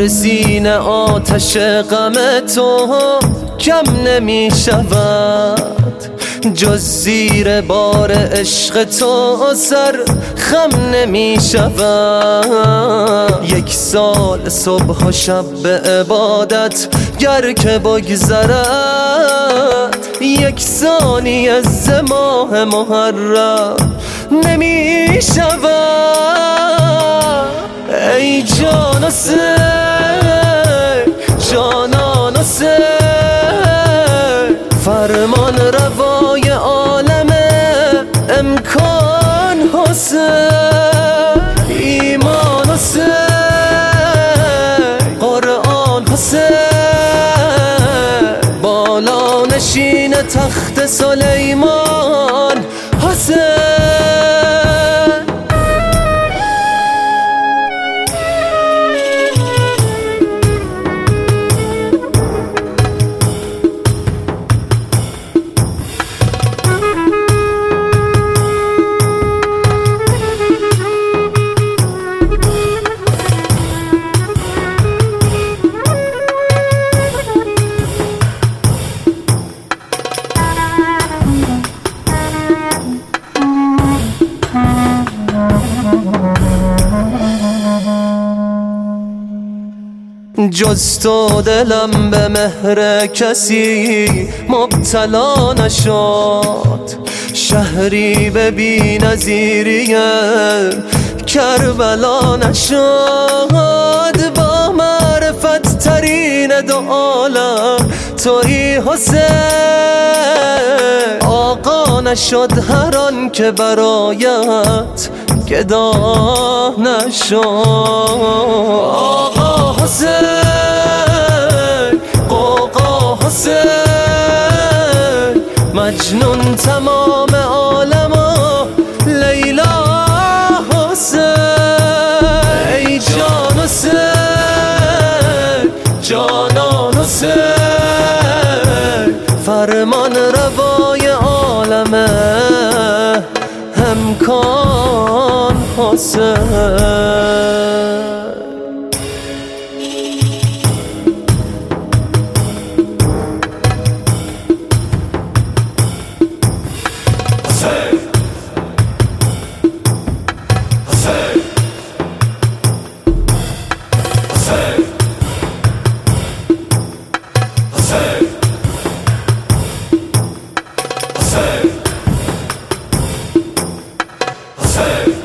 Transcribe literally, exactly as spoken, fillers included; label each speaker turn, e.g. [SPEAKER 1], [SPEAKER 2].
[SPEAKER 1] در سینه آتش غم تو کم نمی شود، جز زیر بار عشق تو سر خم نمی شود. یک سال صبح و شب به عبادت گر که بگذرد، یک ثانیه ز ماه محرم نمی شود. ای جان و سه جانان و سه فرمان روای عالم امکان حسین، ایمان حسین، قرآن حسین، بالا نشین تخت سلیمان حسین. جز تو دلم به مهر کسی مبتلا نشد، شهری به بی نظیری کربلا نشد. با معرفت ترین دو عالم تویی حسین، آقا نشد هر آن که برایت گدا نشد. آقا حسین، قوقا حسین، مجنون تمام عالم و لیلا حسین. ای جان حسین، جانان حسین، فرمان روای عالم امکان حسین.
[SPEAKER 2] Hey!